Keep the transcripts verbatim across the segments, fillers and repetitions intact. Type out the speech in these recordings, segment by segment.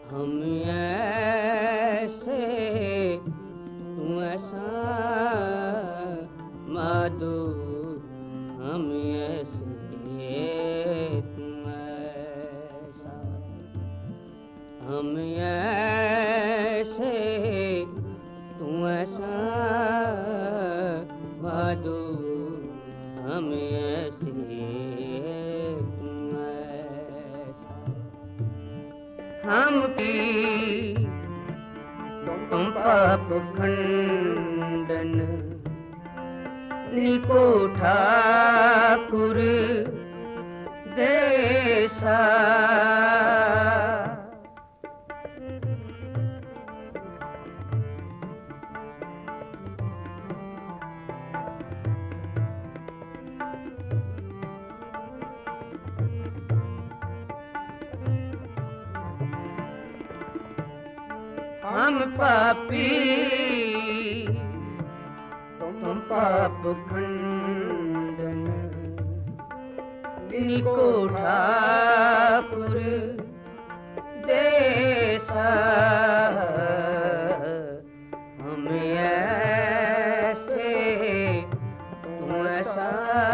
हम ऐसे तू ऐसा माधो, हम ऐसे तू ऐसा, हम ऐसे तू ऐसा माधो, हम ऐसे तू ऐसा, हम की तुम पाप खंडन निको ठाकुर देसा, हम पापी तुम पाप खंडन निको ठाकुर देसा, हम ऐसे तुम ऐसा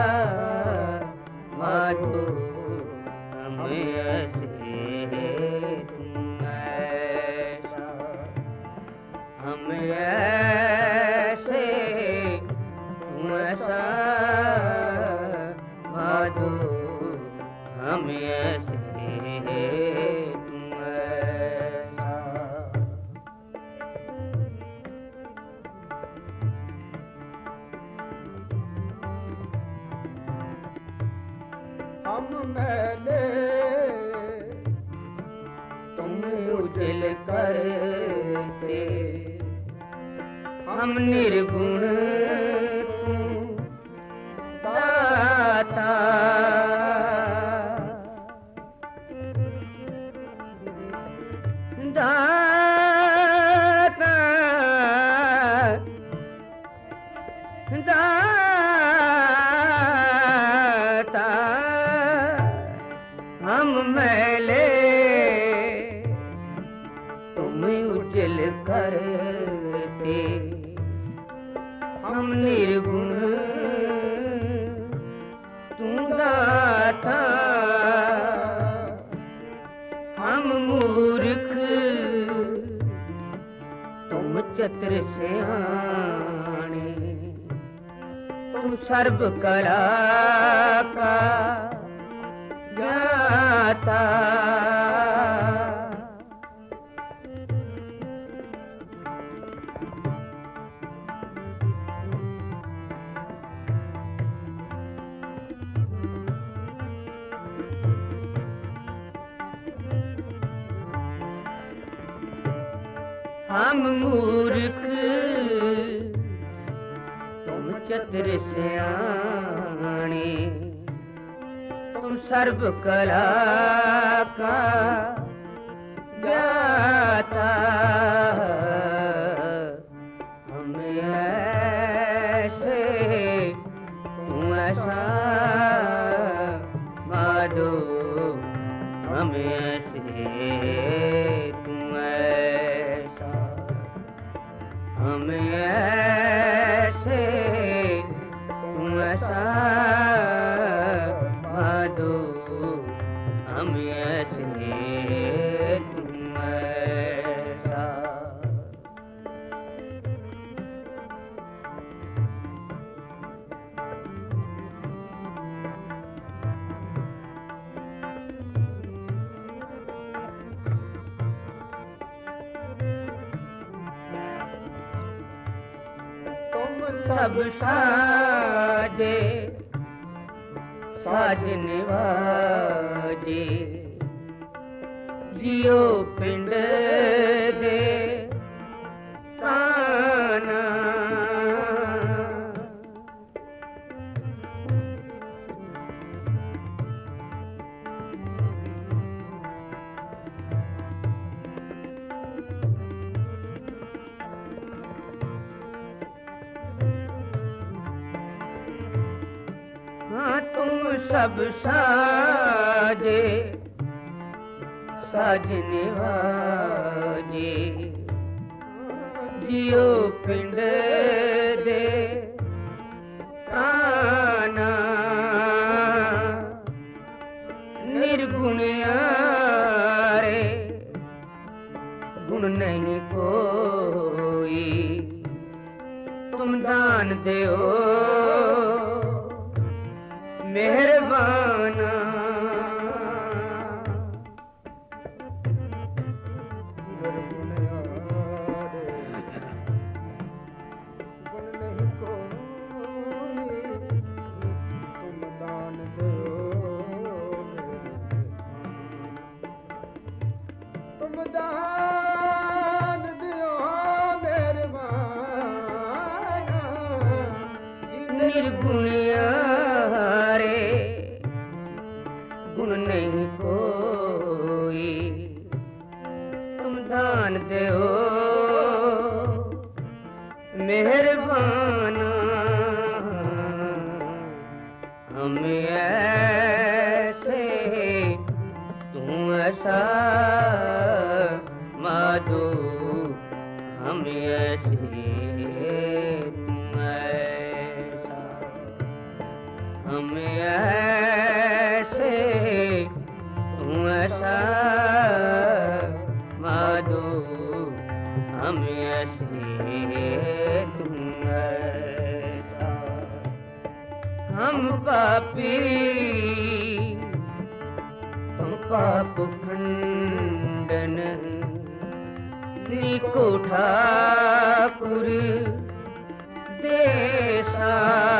माधो, हम ऐसे तुम ऐसा, हम ऐसे तुम ऐसा माधो, हम ऐसे तुम ऐसा, हम मैंने तुम उजल करते, हम निर्गुण तू दाता, दाता दाता, हम मैले तुम उजल करते, हम निर्गुण तू दाता, हम मूर्ख तुम चतुर सियाणे, तुम सर्व कला का ज्ञाता, हम मूर्ख तुम चतुर सियाणे, तुम सर्व कला का ज्ञाता, हम ऐसे तू ऐसा माधो, हम ऐसे तू ऐसा, हम ऐसे तू ऐसा माधो, हम ऐसे तू ऐसा, सब साजे साजने वाजे, जियो पिंड दे काना, तुम सब साजे साजने वाले पिंड दे प्राणा निर्गुणिया रे गुण नहीं कोई तुम दान देओ मेहरबाना निर्गुणिया रे गुण नहीं कोई तुम दान देओ मेहरबाना हम ऐसे तू ऐसा माधो हम ऐसे हम ऐसे तू ऐसा माधो हम ऐसे तुम ऐसा हम पापी तुम पाप खंडन निको ठाकुर देसा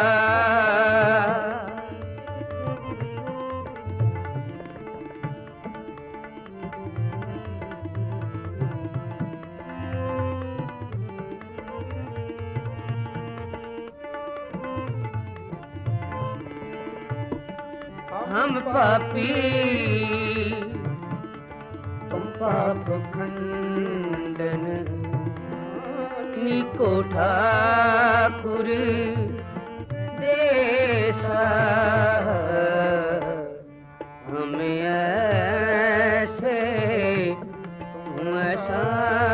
हम पापी तुम पाप खंडन निको ठाकुर देसा हम ऐसे तुम ऐसा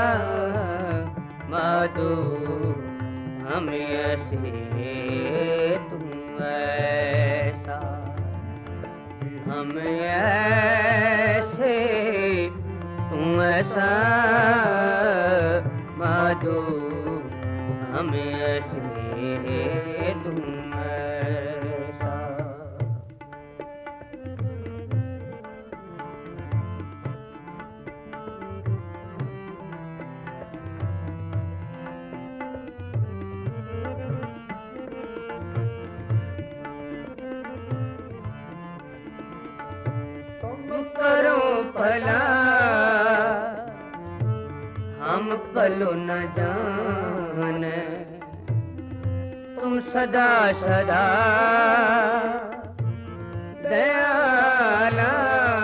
माधो हम ऐसे तुम ऐसा हम ऐसे तू ऐसा माधो हम ऐसे तुम ऐसा करो भला हम पलो न जाने तुम सदा सदा दयाला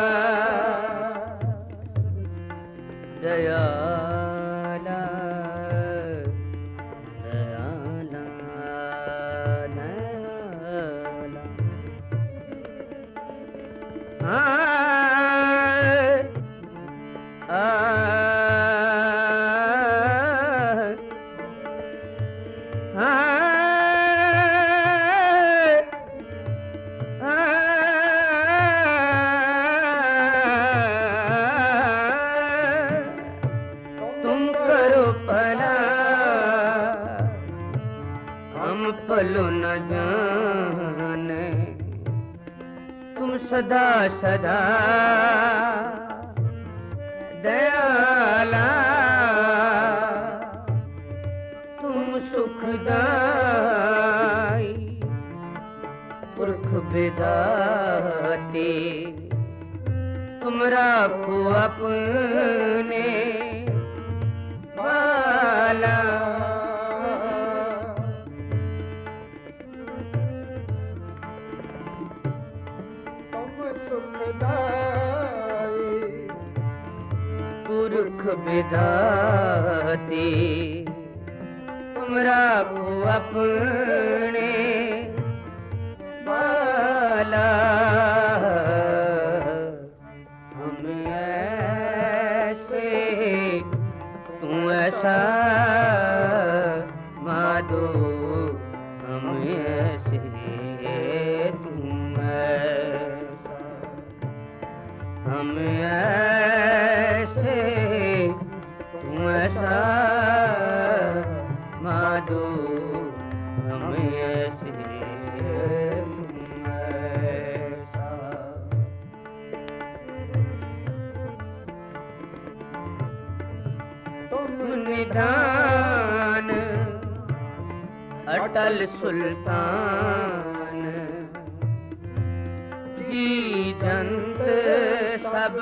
दयाला दयाला दयाला हाँ पलो न जाने तुम सदा सदा दयाला तुम सुखदाई पुरख विधाते तुम राखो अपने बाला पुरख विधाते तुम राखो अपने बाला हम ऐसे तू ऐसा माधो हम ऐसे तुम ऐसा, हम ऐसे तुम ऐसा, माधो हम ऐसे तुम ऐसा। तुम निधान अटल सुल्तान, जीजंत सब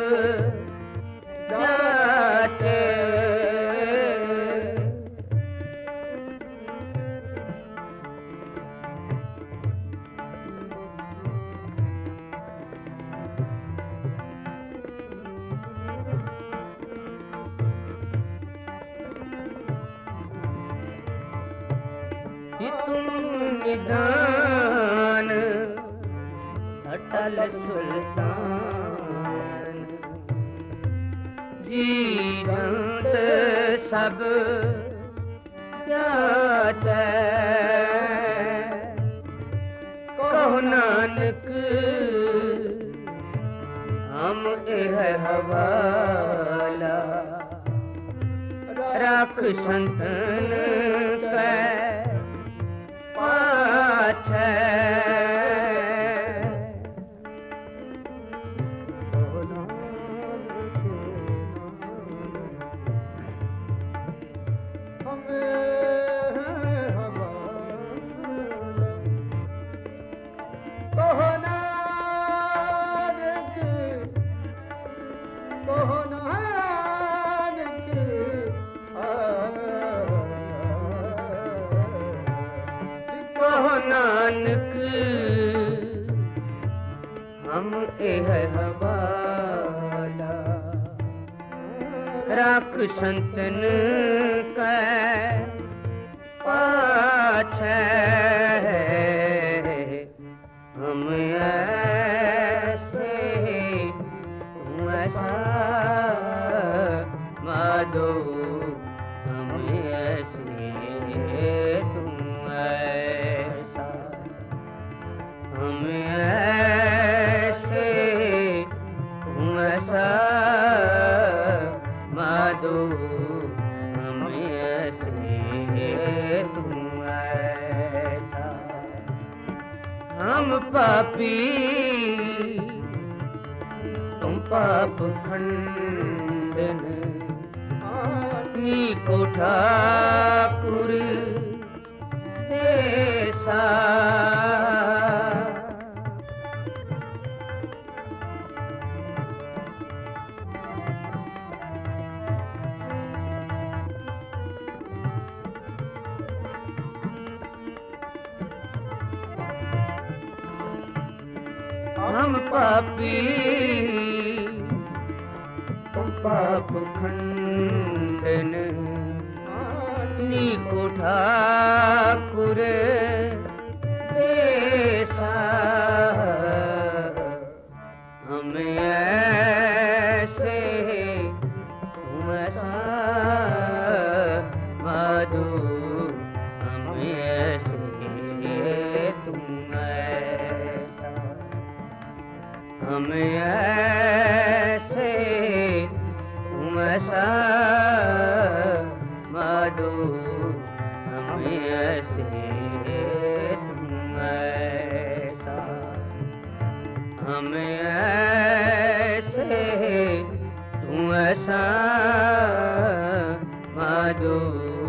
जाते, तुम निदान अटल सुल्तान, जीवंत सब जाते, कहो नानक हम एह हवाला, राख संतन कै पाछे, नानक हम एह हवाला, राख संतन कै पाछे, हम ऐसे तुम ऐसा, माधो हम ऐसे तुम ऐसा, हम ऐसे तुम ऐसा, माधो हम ऐसे तुम ऐसा। हम पापी तुम पाप खंडन, नीको ठाकुर ऐसा, हम पापी तुम पाप खंडन, नीको ठाकुर ऐसा, हम ऐसे तुम ऐसा, माधो हम ऐसे तुम ऐसा, हम ऐसे तुम ऐसा, माधो हम ऐसे तुम ऐसा, हम ऐसे तुम ऐसा, माधो